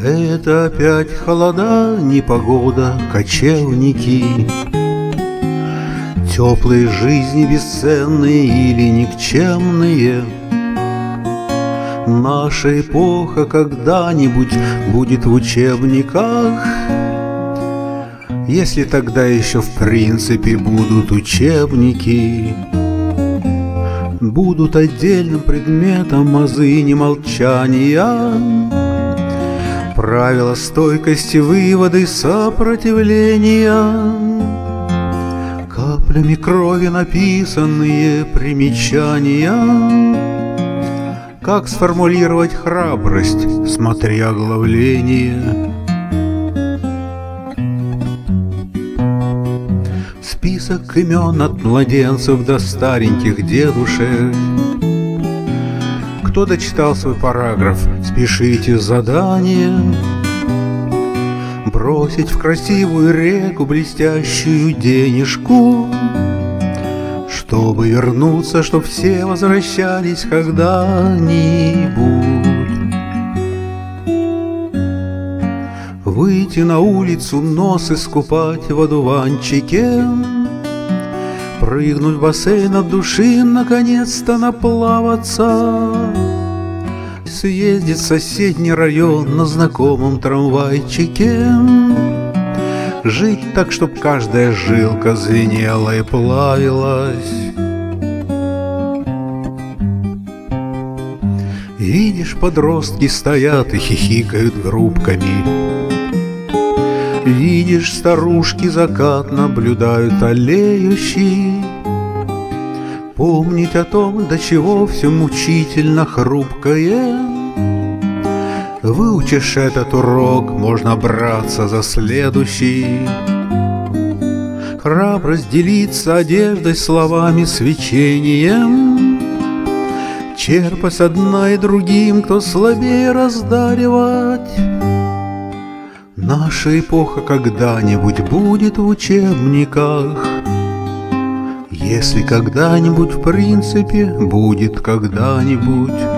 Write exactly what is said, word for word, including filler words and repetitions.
Это опять холода, непогода, кочевники, теплые жизни бесценные или никчемные. Наша эпоха когда-нибудь будет в учебниках, если тогда еще в принципе будут учебники. Будут отдельным предметом азы немолчания, правила стойкости, выводы сопротивления, каплями крови написанные примечания. Как сформулировать храбрость, смотря оглавление? Список имен от младенцев до стареньких дедушек. Кто дочитал свой параграф, спешите задание бросить в красивую реку блестящую денежку, чтобы вернуться, чтоб все возвращались когда-нибудь. Выйти на улицу, нос искупать в одуванчике, прыгнуть в бассейн от души, наконец-то наплаваться, съездить в соседний район на знакомом трамвайчике, жить так, чтоб каждая жилка звенела и плавилась. Видишь, подростки стоят и хихикают группками. Видишь, старушки закат наблюдают аллеющий. Помнить о том, до чего все мучительно хрупкое. Выучишь этот урок, можно браться за следующий. Храбрость делиться одеждой, словами, свечением, черпать одна и другим, кто слабее, раздаривать. Наша эпоха когда-нибудь будет в учебниках, если когда-нибудь в принципе будет когда-нибудь.